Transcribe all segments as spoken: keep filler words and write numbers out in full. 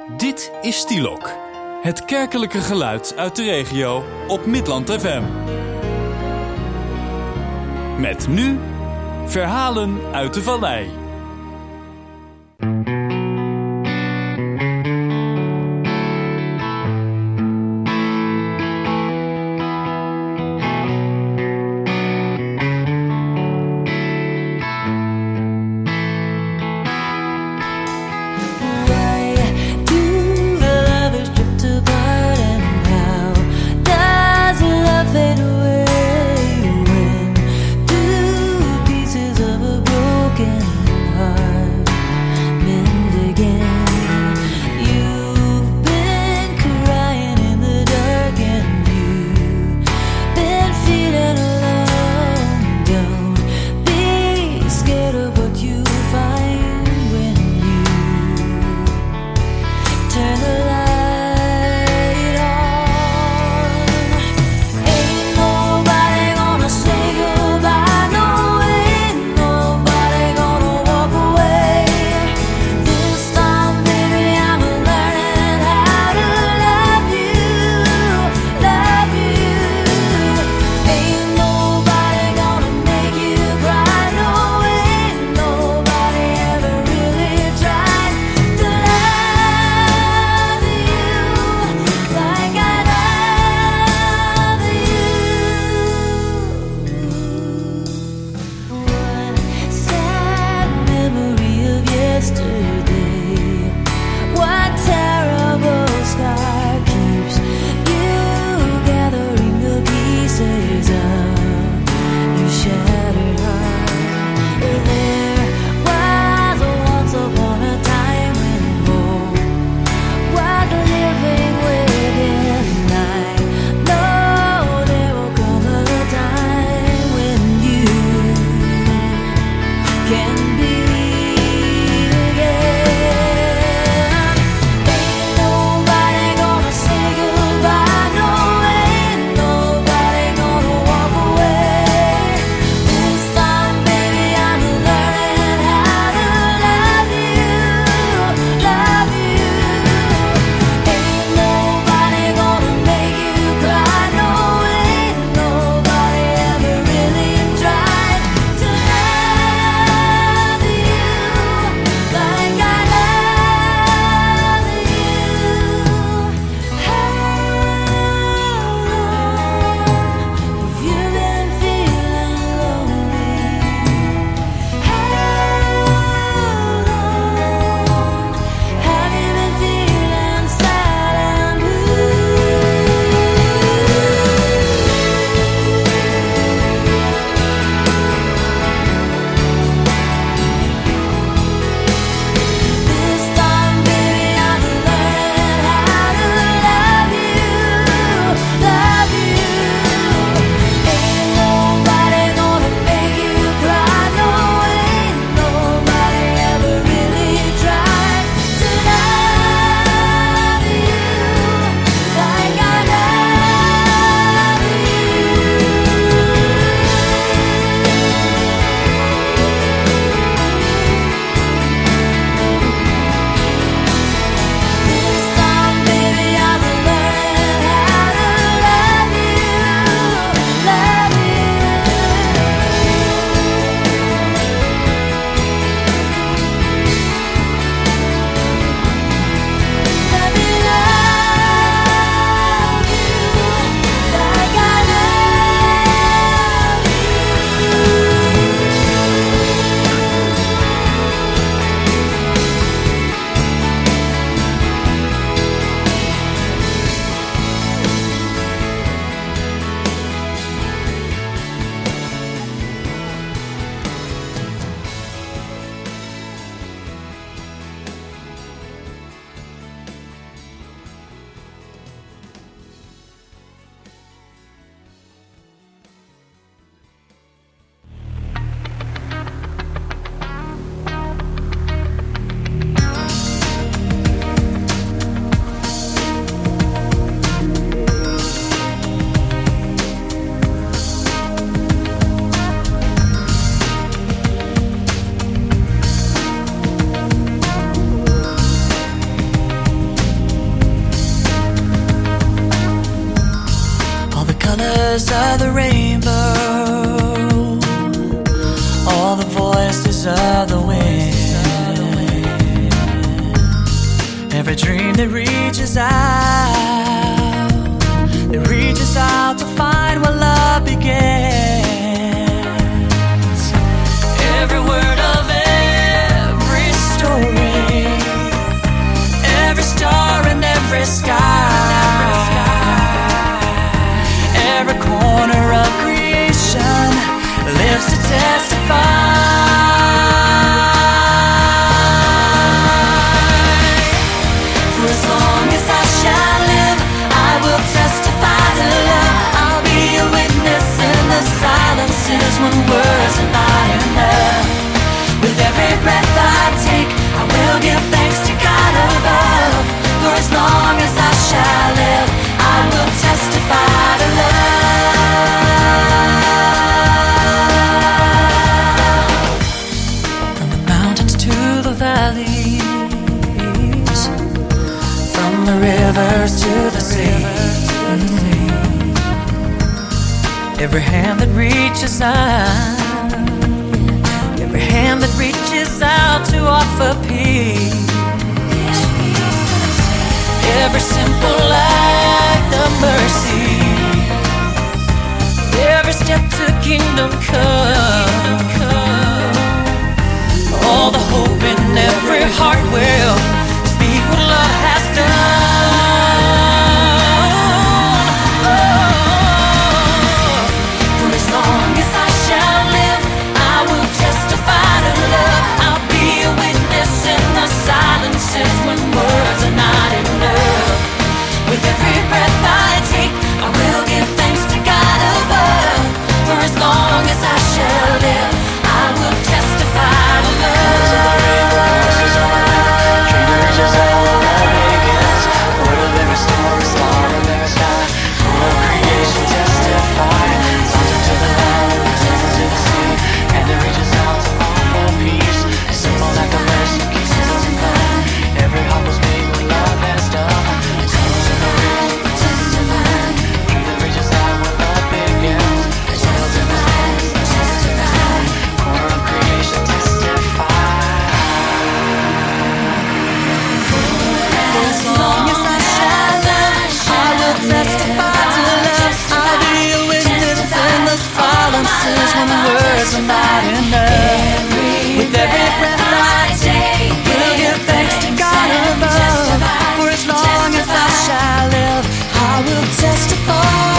Dit is Stielok, het kerkelijke geluid uit de regio op Midland F M. Met nu verhalen uit de vallei. Fade away when two pieces of a broken colors of the rainbow, all the voices of the wind, every dream that reaches out, that reaches out to find where love begins. Every word of every story, every star in every sky, every corner of creation lives to testify. For as long as I shall live, I will testify to love. I'll be a witness in the silences when words are not enough. With every breath I take, I will give thanks to God above. For as long as I shall live, I will testify to love. From the mountains to the valleys, from the rivers to the sea, every hand that reaches out, every hand that reaches out to offer peace, every simple act of mercy, every step to kingdom come, all the hope in every heart will speak what love has done. Oh, for as long as I shall live, I will testify to love. I'll be a witness in the silences when words are not enough. With every breath I take, I will give thanks to God above. For as long as I shall live, I will testify to love. When words are not enough, with every breath I take, we'll give thanks to God above. For as long as I shall live, I will testify.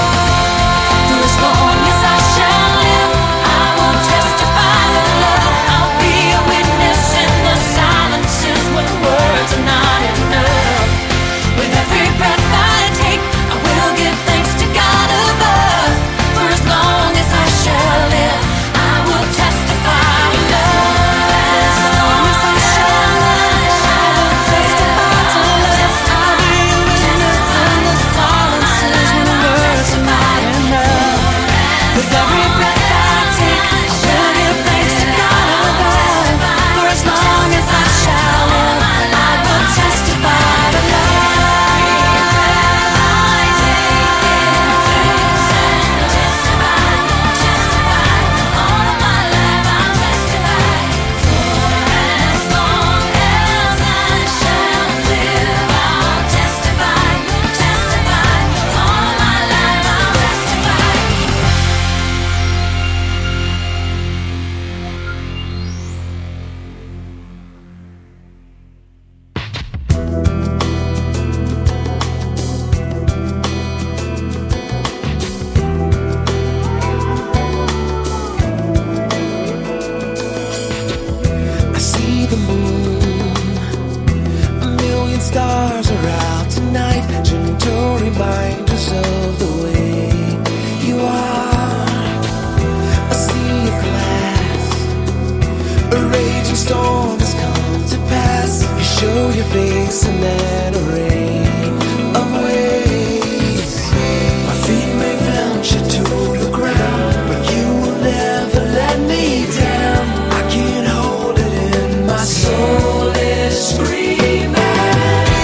For as long as I shall live, I will testify to love. I'll be a witness in the silences when words are not enough. With every breath I take, I will give thanks to God above. For as long as I shall live, I will testify to love. As long as I shall live, I will testify to love. I'll be a witness in the silences when words are not enough. With every breath I take, I will give thanks to God above. For as long as I shall live, I will testify to love.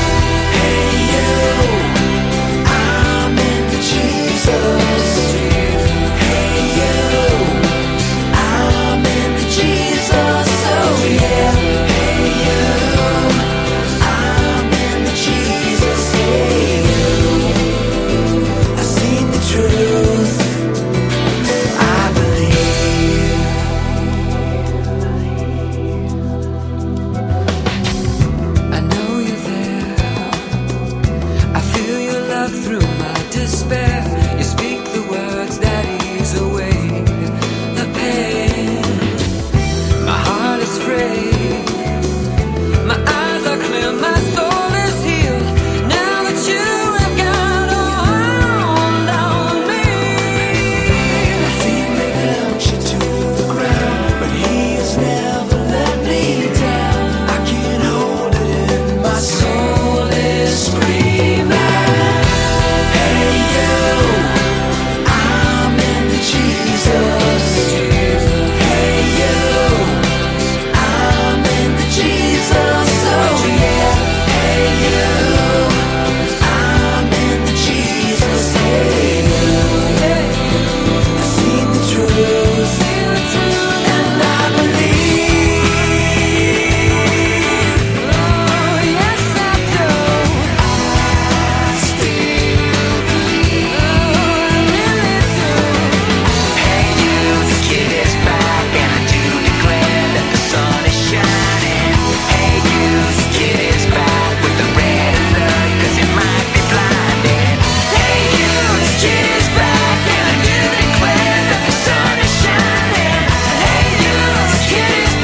Jesus. through my despair. You speak the words that ease away the pain. My heart is free, my eyes are clear, my soul is healed. Now that you have got a hold on me, my feet may launch you to the ground, but he has never let me down. I can't hold it in, my soul is screaming. Hey you, I'm into Jesus. Hey you, I'm into Jesus. Oh yeah. Hey you, I'm into Jesus. Hey you, I've seen the truth, and I believe. Oh yes I do. I still believe. Oh I really do. Hey you, the kid is back, and I do declare that the sun is shining. Hey you, the kid is back with the red alert, 'cause it might be blinding. Hey you, the kid is back, and I do declare that the sun is shining. Hey you, the kid is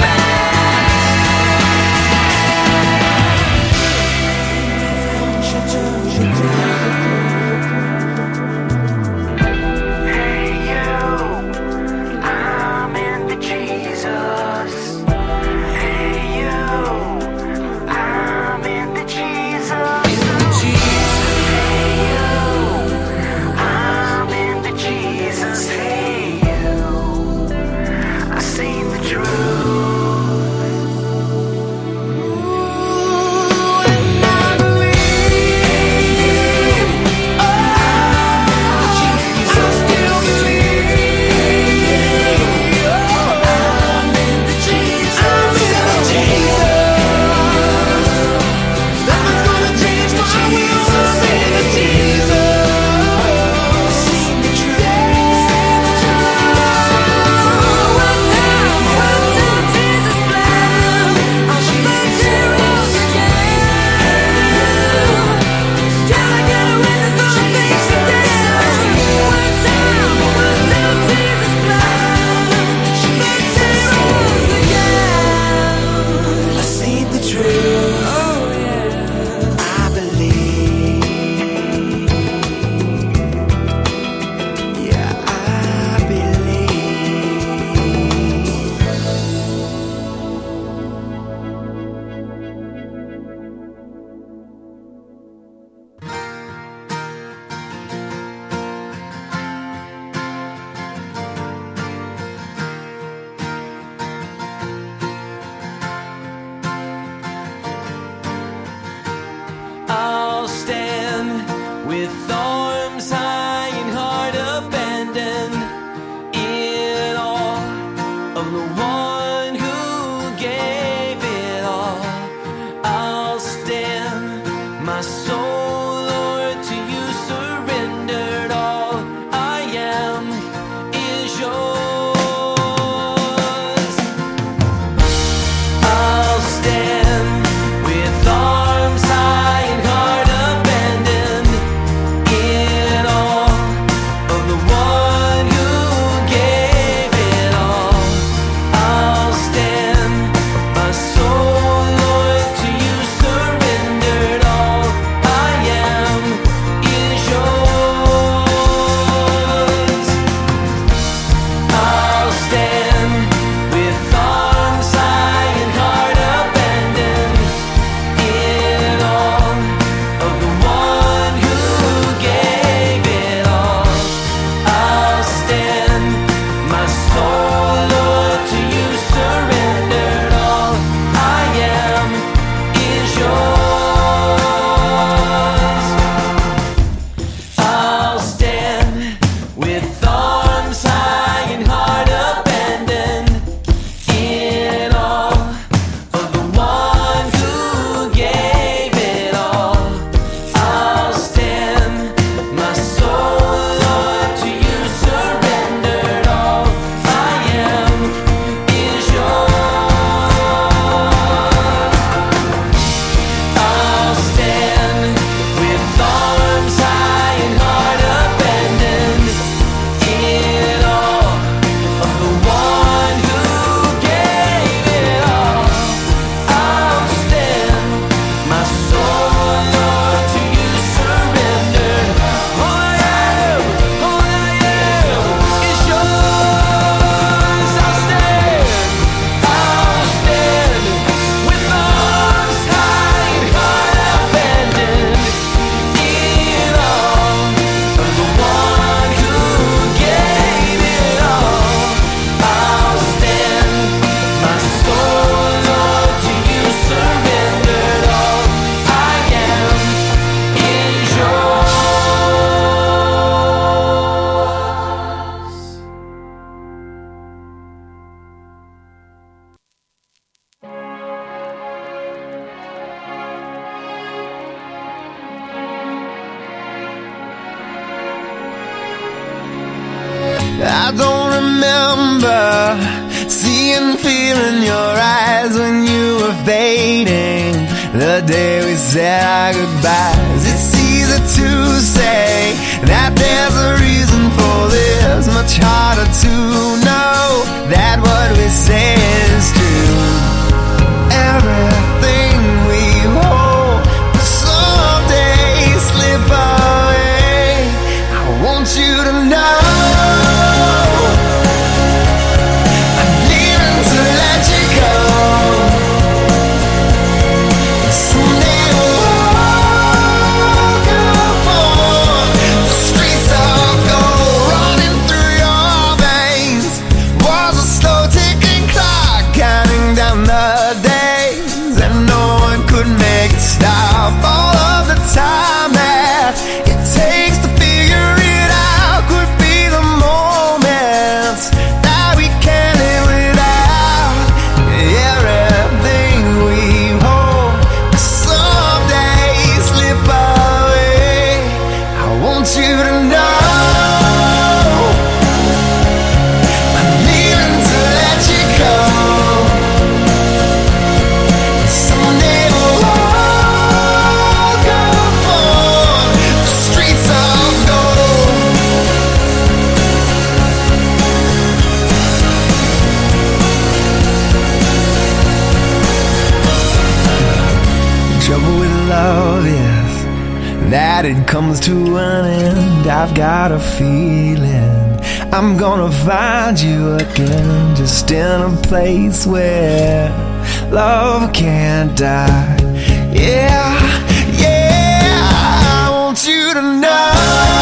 Hey you, I'm into Jesus. Hey you, I'm into Jesus. Hey you, I'm into Jesus. Hey you, I've seen the truth. And I believe. Oh, I still believe. I'm into Jesus. I'm into Jesus. Nothing's gonna change my will. I'm into Jesus. I've seen the truth. One time, one time, Jesus bled on the virtuous again. Can I get a witness for the things you did? One time, one time, Jesus bled virtuous again. I've seen the truth. Oh yeah, I believe. Yeah, I believe. I'll stand with arms high and heart abandoned in awe of the one who gave it all. I'll stand, my soul, Lord, to you surrendered. All I am is yours. I'll stand with arms high and heart abandoned in I don't remember seeing fear in your eyes when you were fading. The day we said our goodbyes. It's easy to say that there's a reason for this, much harder to know that what we say is true. Everything we hold will someday slip away. I want you to know I'm leaving to let you go. Someday we'll walk upon the streets of gold, running through your veins was a slow ticking clock, counting down the days, and no one could make it stop. All of the time that it takes to figure it out could be the moments that we can't live without. Everything we hold will someday slip away. I want you to know I'm leaving to let you go. Someday we'll walk upon the streets of gold. The trouble with love is that it comes to an end. I've got a feeling I'm gonna find you again, just in a place where love can't die. Yeah, yeah, I want you to know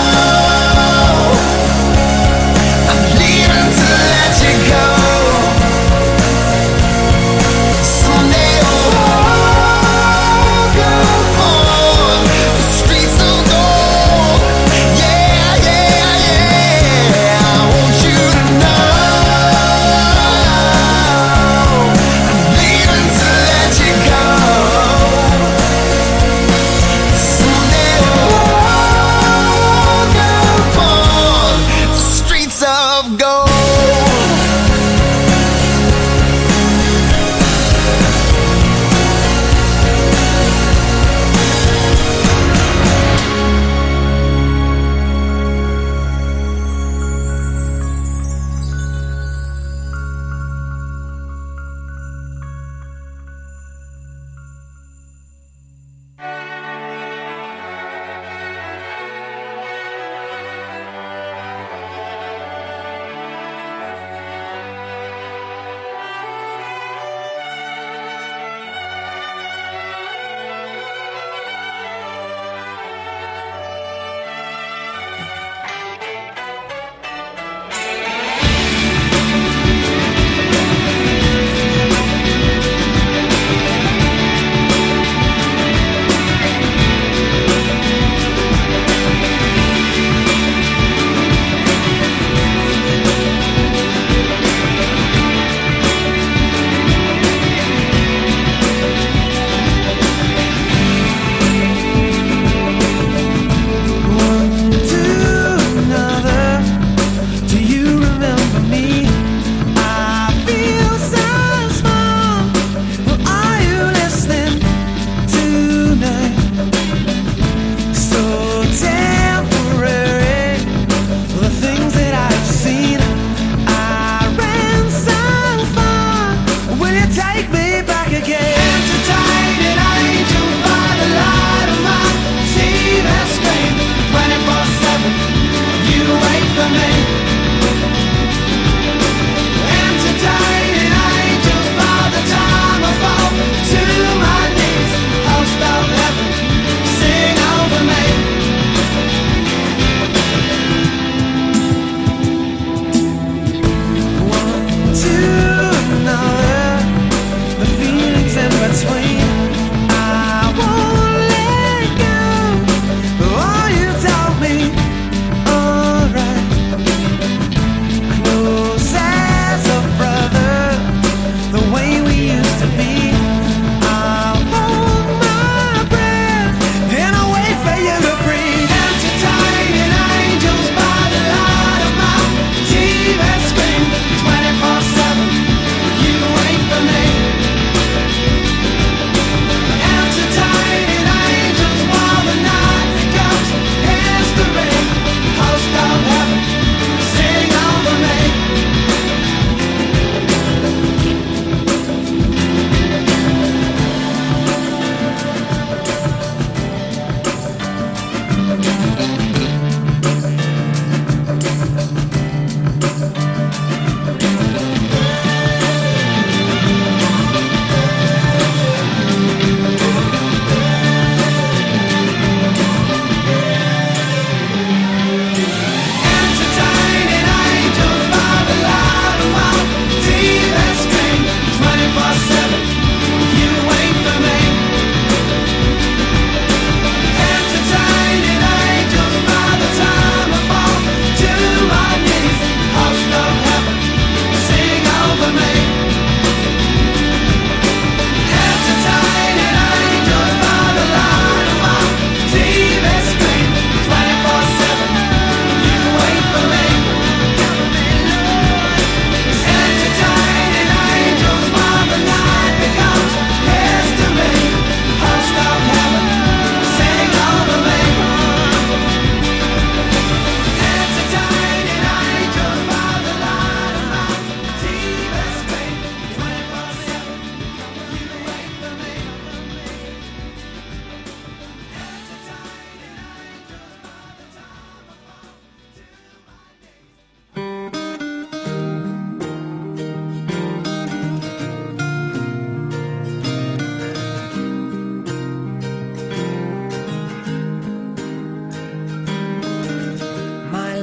I'm leaving to let you go. Someday we'll walk upon the streets of gold. Yeah, yeah, yeah, I want you to know I'm leaving to let you go.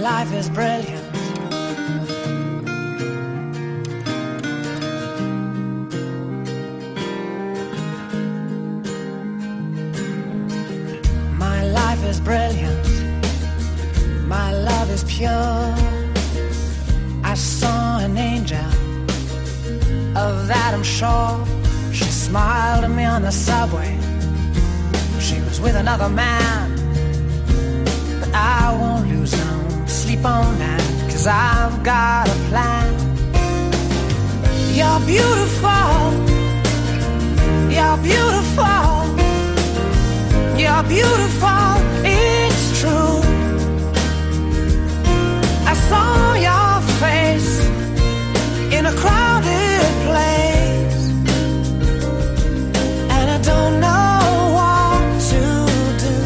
life is brilliant. My life is brilliant. My love is pure. I saw an angel, of that I'm sure. She smiled at me on the subway. She was with another man, but I won't lose no sleep on that, 'cause I've got a plan. You're beautiful. You're beautiful. You're beautiful. It's true. I saw your face in a crowded place, and I don't know what to do,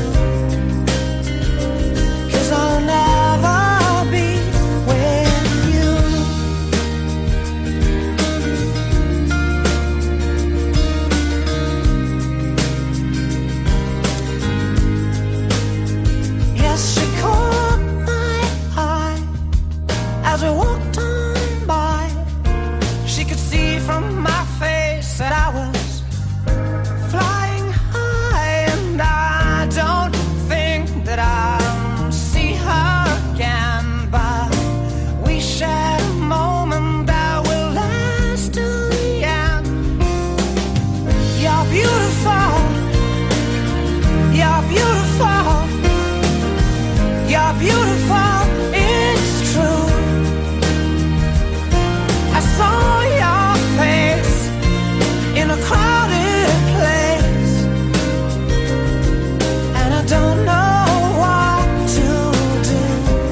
'cause I'll never be with you. Yes, she caught my eye as we walked on by. She could see from my face that I was flying high, and I don't think that I'll see her again, but we shared a moment that will last till the end. You're beautiful. You're beautiful. You're beautiful. It's true. I saw your face in a crowded place, and I don't know what to do,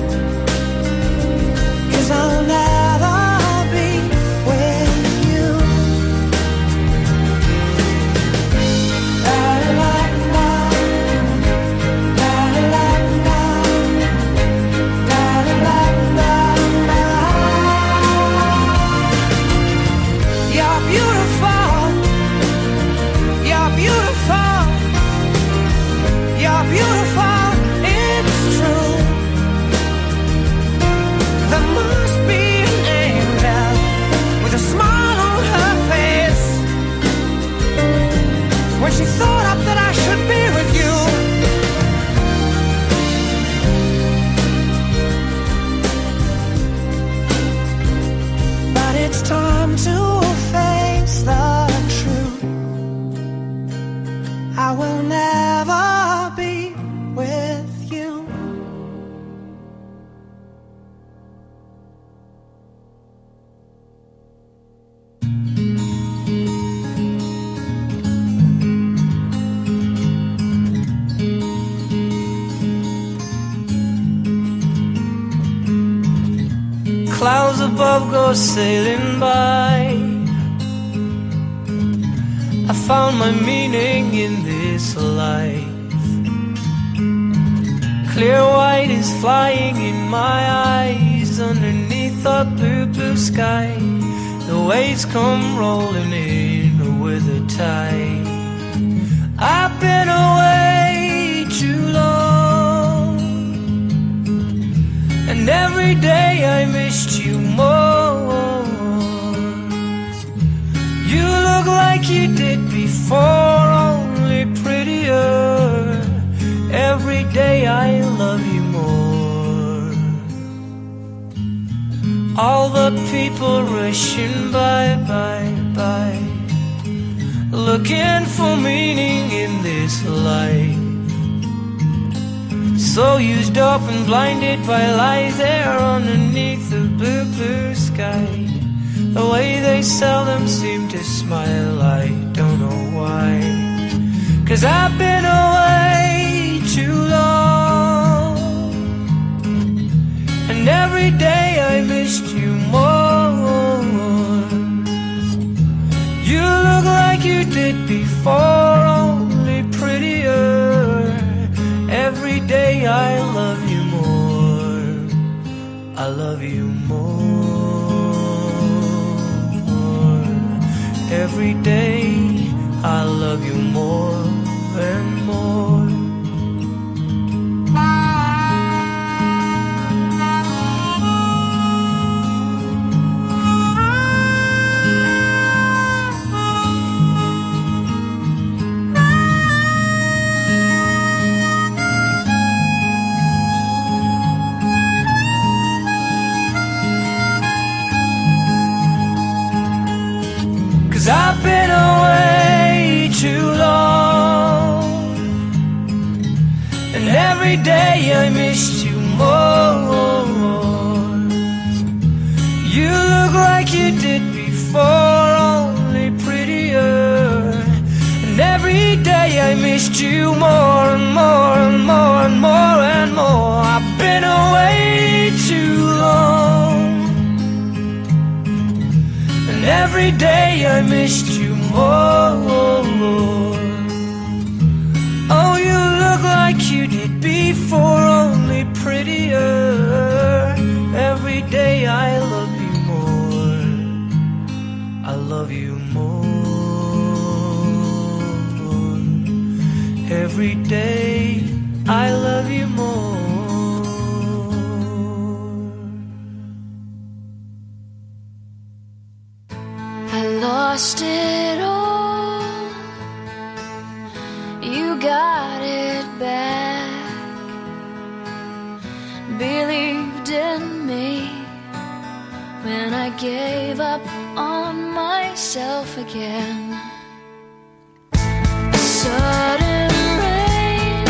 'cause I'll never be with you. La-la-la-la, la-la-la-la, la-la-la-la. You're beautiful. You're beautiful. You're beautiful. It's true. There must be an angel with a smile on her face when she thought up that I should be with you. But it's time to face the truth. I will never be with you. Clouds above go sailing by. I found my meaning in this life. Clear white is flying in my eyes underneath the blue, blue sky. The waves come rolling in with the tide. I've been away too long, and every day I missed you more. You look like you did before, only prettier. Every day I love you more. All the people rushing by, by, by, looking for meaning in this life. So used up and blinded by lies there underneath the blue, blue sky. The way they seldom seem to smile, I don't know why. 'Cause I've been away too long, and every day I missed you more. You look like you did before, only prettier. Every day I love you more. I love you more. Every day I love you more and more. every day I missed you more. You look like you did before, only prettier. And every day I missed you more and more and more and more and more. I've been away too long, and every day I missed you more. Oh, you look like you did before, only prettier. Every day I love you more, I love you more. Every day I love you more. I lost it all, you got it back. Believed in me when I gave up on myself again. A sudden rain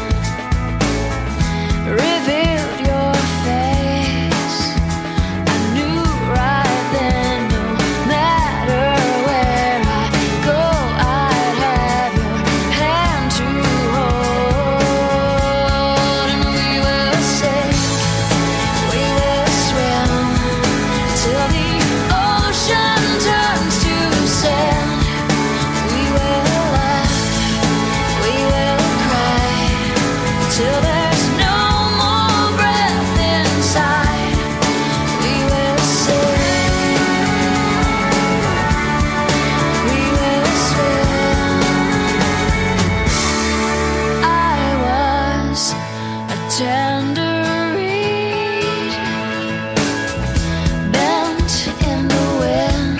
revealed your face. I knew right then, no matter where I go, I'd have your hand to hold. And we will sing, we will swim till the ocean turns to sand. We will laugh, we will cry, till there's no more breath inside. We will sing, we will swim. I was a tender reed, bent in the wind,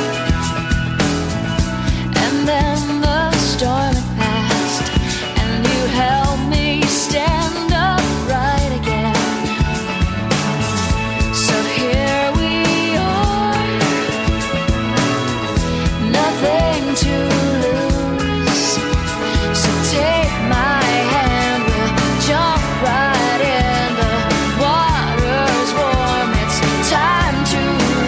and then the storm had passed, and you helped me stand upright again. So here we are, nothing to lose. So take my hand, we'll jump right in. The water's warm, it's time to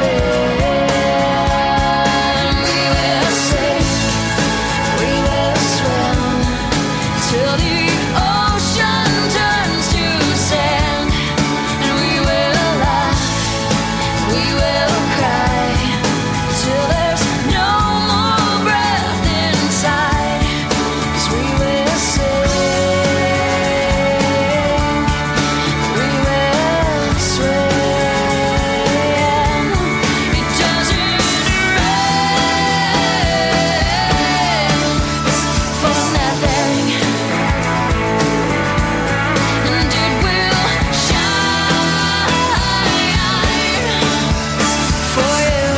live. We will sing, we will swim till the ocean turns to sand. And we will laugh, we will cry, till there's no more breath inside. 'Cause we will sing, we will swim. It doesn't rain for nothing, and it will shine for you.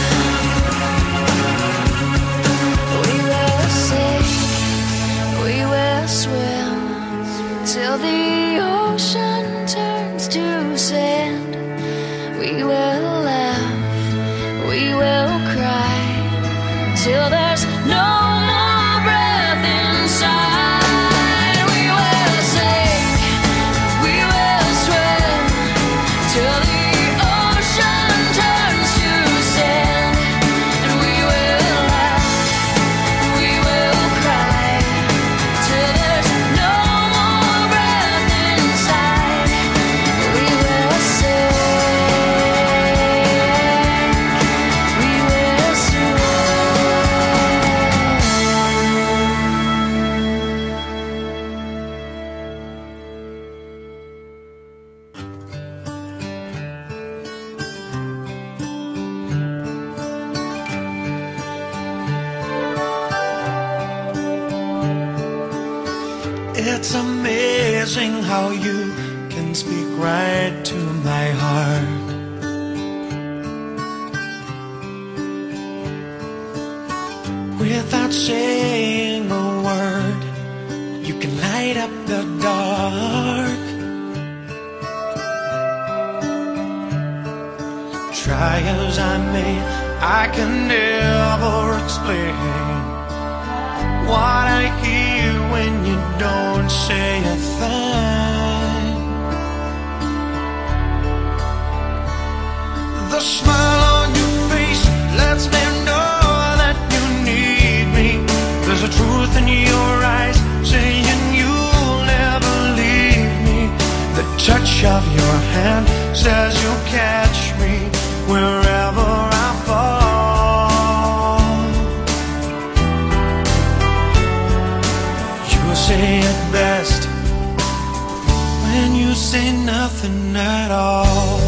We will sing, we will swim till the ocean turns to sand. We will laugh, we will cry, till there's no more breath inside. We will sing, we will swim till the ocean turns to sand. And we will laugh, we will cry, till there's no more breath inside. We will sing, we will It's amazing how you can speak right to my heart. Without saying a word, you can light up the dark. Try as I may, I can never explain what I hear when when you don't say a thing. The smile on your face lets me know that you need me. There's a truth in your eyes saying you'll never leave me. The touch of your hand says you'll catch me wherever I fall. You say it best when you say nothing at all.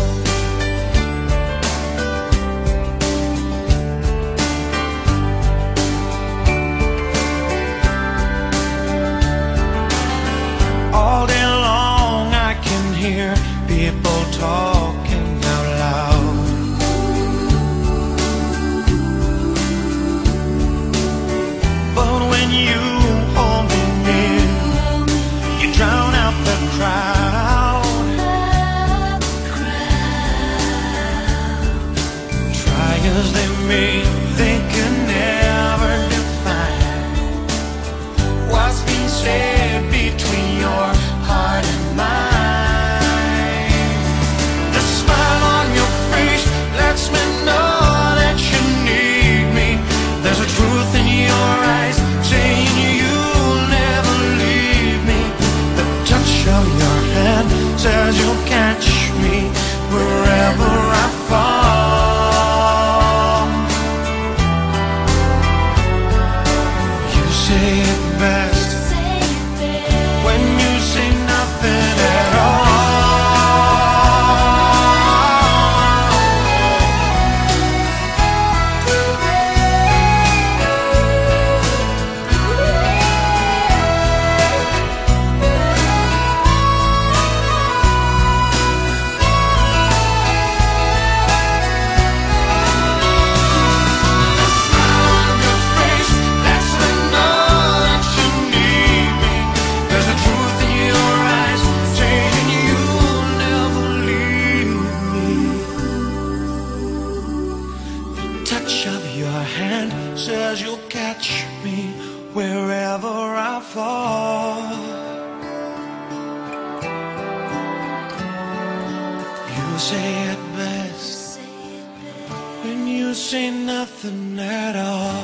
All day long I can hear people talking out loud. But when you hold me near, you drown out the crowd. Try as they may, they can never define what's being said between your heart and mine. The smile on your face lets me know that you need me. There's a truth in your eyes saying you'll never leave me. The touch of your hand says you'll catch me wherever I fall. You say it best when you say nothing at all. Says you'll catch me wherever I fall. You say it best when you say nothing at all.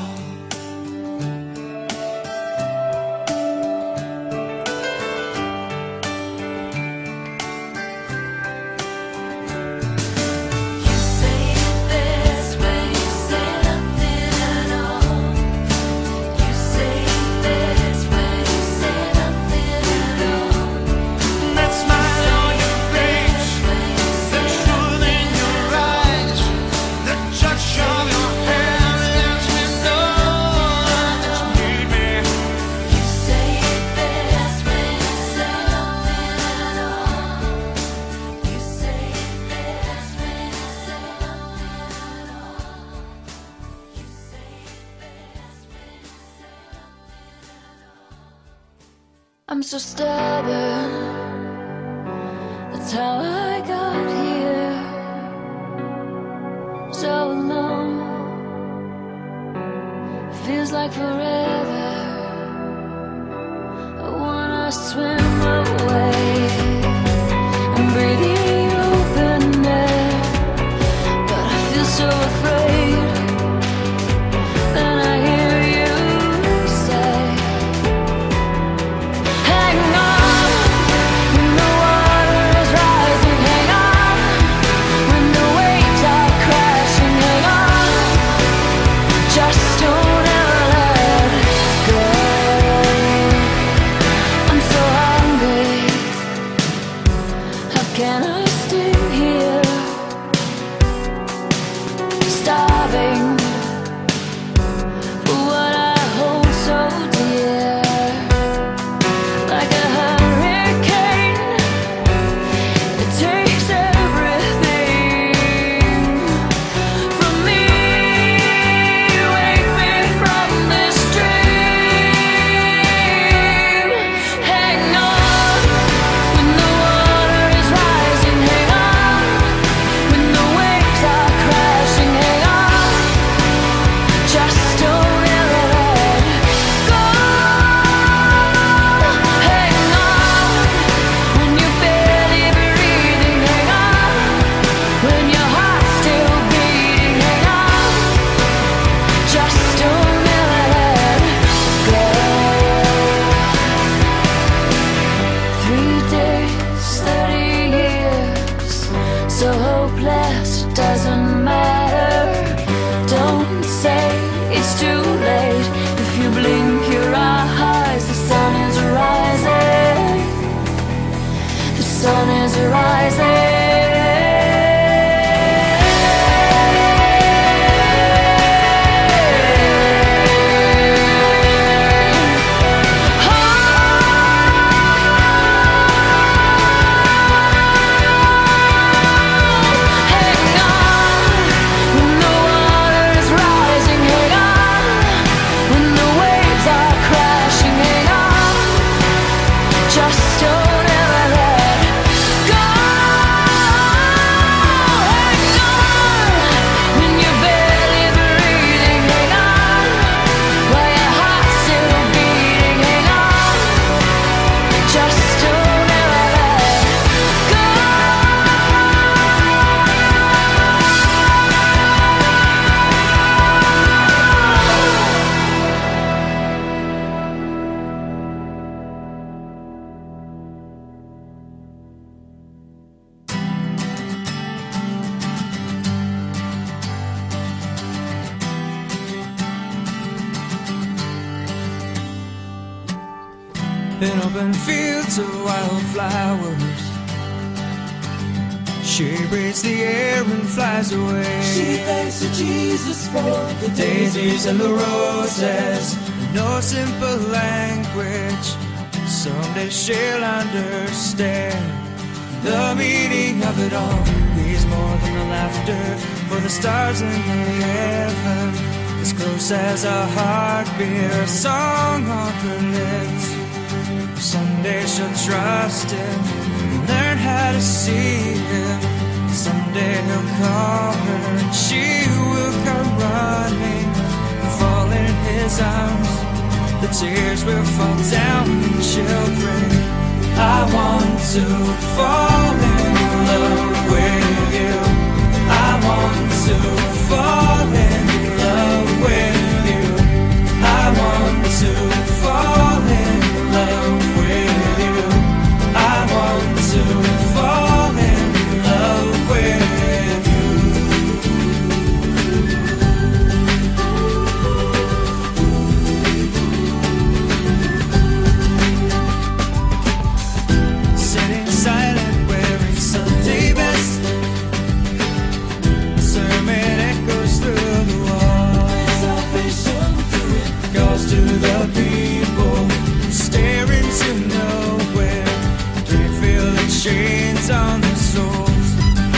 I'm so stubborn, that's how I got here. So alone, feels like forever. I wanna swim away and breathe the open air, but I feel so afraid. Then I hear you say, hang on. are rising. In open fields of wildflowers, she breathes the air and flies away. She thanks to Jesus for the Daisies and the roses, no simple language. Someday she'll understand the meaning of it all. He's more than the laughter for the stars in the heaven, as close as a heartbeat, a song on her lips. Someday she'll trust him, learn how to see him. Someday he'll call her and she will come running, fall in his arms. The tears will fall down and she'll pray, I want to fall in love with you. I want to fall in love with you. I want to fall in love with you. I want to fall in love with you. Sitting silent, wearing Sunday best, sermon echoes through the walls. salvation through it. Calls to the people staring to nowhere. Can't feel the chains on their souls.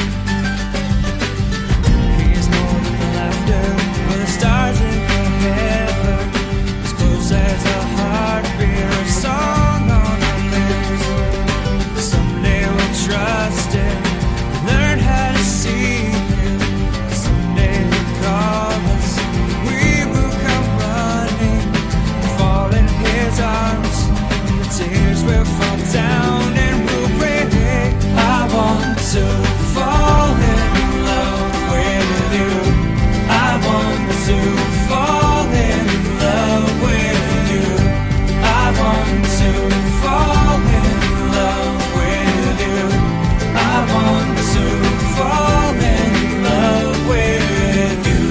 He's more than the laughter or the stars in the heaven, as close as a heartbeat or a song on our lips. Someday we'll trust him, learn how to see him. Someday he'll call us, we will come running, fall in his arms, and the tears will fall down and we'll pray. I want to fall in love with you. I want to fall in love with you. I want to fall in love with you. I want to fall in love with you.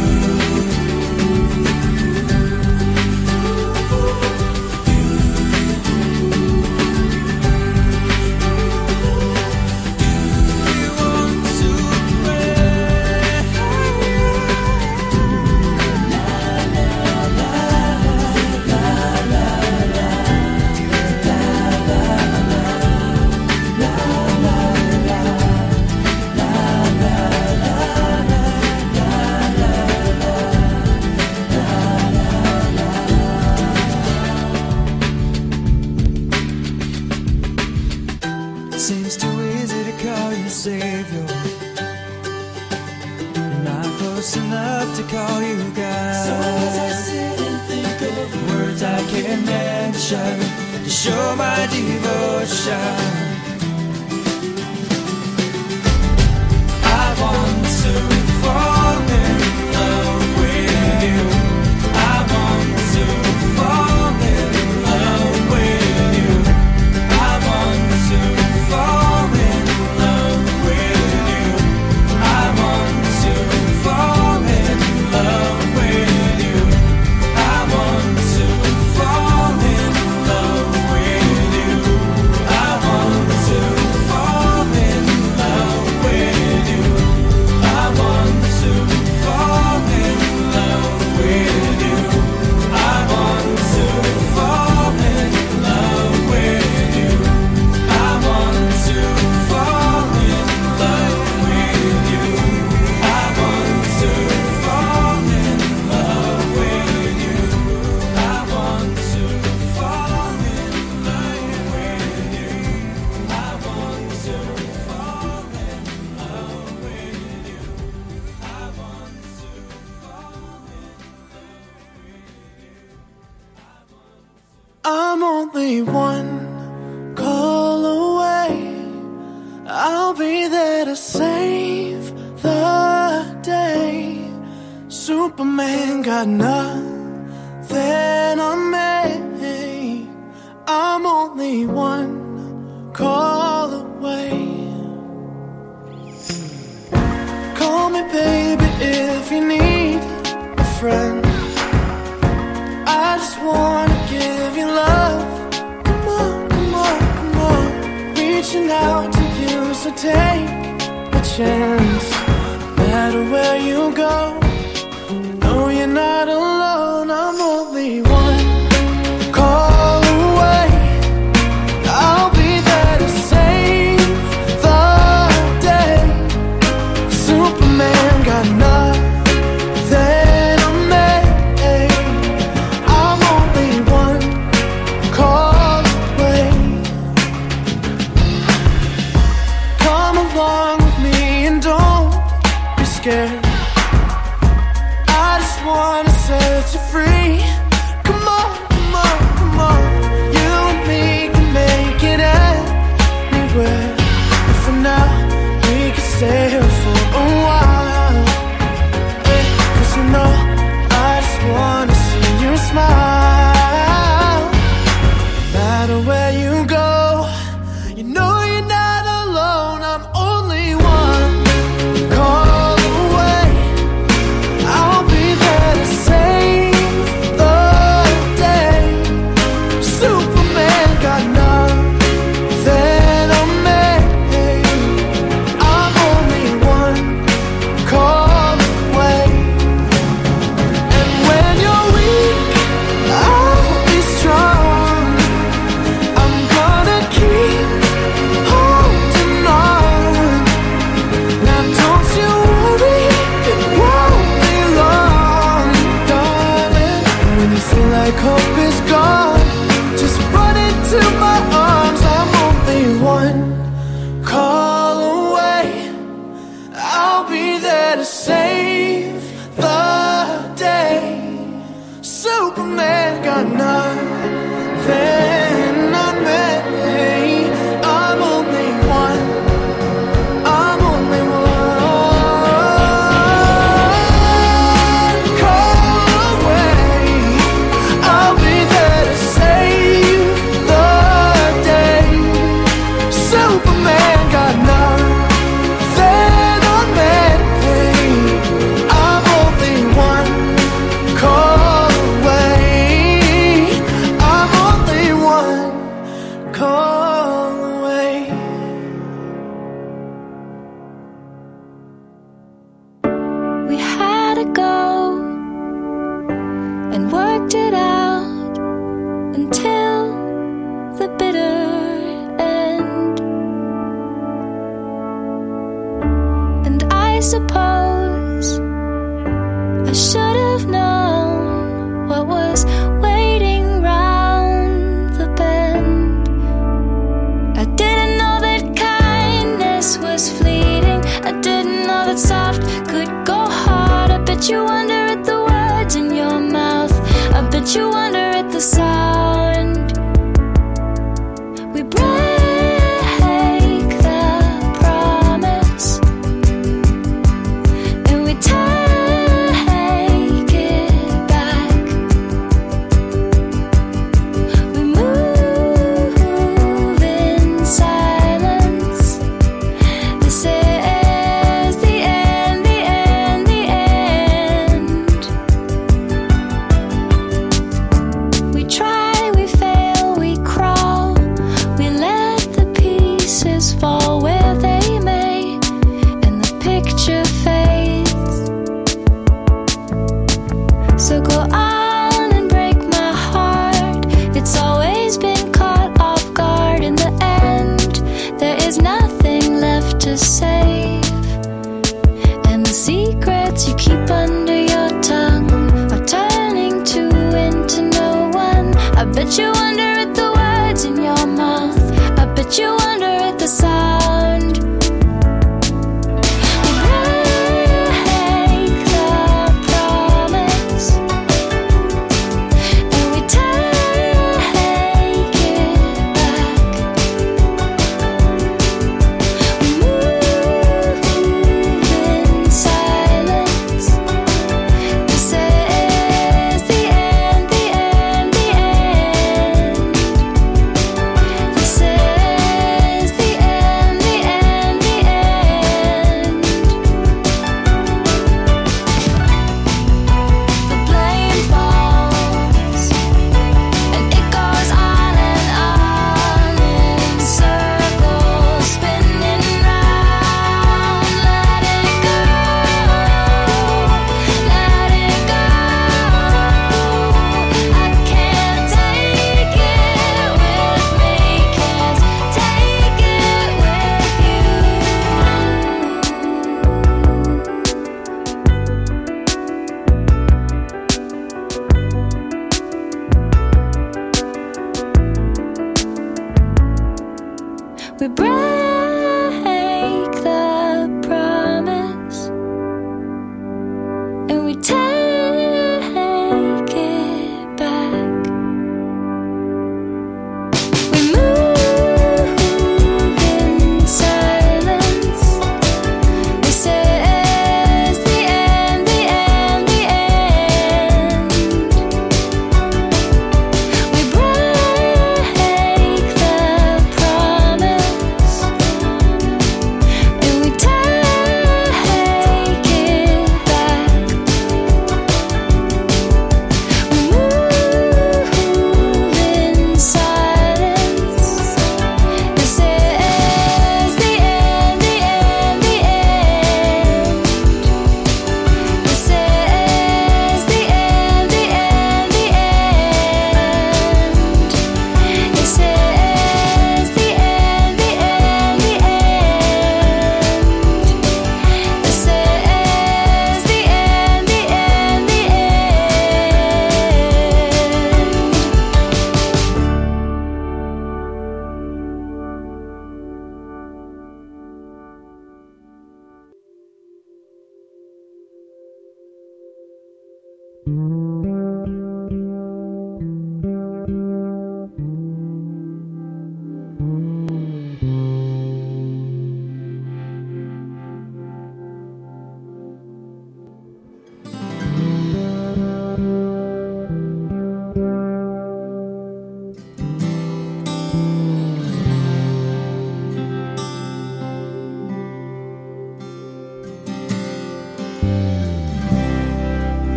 We want to pray. Seems too easy to call you Savior, not close enough to call you God. So as I sit and think of Words I can't mention to show my devotion. I want to fall in love with you. I want to fall in love with you. I want to fall in love with you. I want to fall in love with you. I want to fall in love with you. I want only one call away. I'll be there to save the day. Superman got nothing on me. I'm only one call away. Call me baby if you need a friend. I just wanna give you love. Come on, come on, come on. Reaching out to you, so take a chance. No matter where you go, you know you're not alone. I'm only one call away. I'll be there to save the day. Superman got nothing on me. I'm only one call away. Come along with me and don't be scared. I just wanna set you free. Come on, come on, come on. You and me can make it anywhere. And for now, we can stay here for a while. Hey, 'cause you know, I just wanna see you smile. No matter where you go, you know you're not alone. I'm only one call away. I'll be there to save the day. Superman got nothing on me. I'm only one call away. And when you're weak, I'll be strong. I'm gonna keep holding on. Now don't you worry, it won't be long, darling. When you feel like hope is gone, just run into my arms. I'm only one call away. I'll be there to save the day. Superman got nothing on me. I'm only one. I'm only one call away. I'll be there to save the day. Superman got nothing on me. I'm only one call away. I'm only one call away. We had to go and worked it out until the bitter end. And I suppose I should have known what was waiting round the bend. I didn't know that kindness was fleeting. I didn't know that soft could go hard. I bet you wonder at the words in your mouth. I bet you wonder at the sound. We break the promise and we take it back. We move in silence. This is the end, the end, the end. We try, we fail, we crawl. We let the pieces fall where they may, and the picture fades. So go on and break my heart. It's always been caught off guard. In the end, there is nothing left to save. And the secrets you keep under your tongue are turning to into no one. I bet you wonder at the words in your mouth. I bet you wonder at the sound. We break the promise and we take it break the promise, and we take it back. We move in silence. This is the end, the end, the end. We break the promise,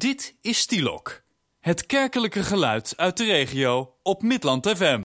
Dit is Stielok, het kerkelijke geluid uit de regio op Midland F M.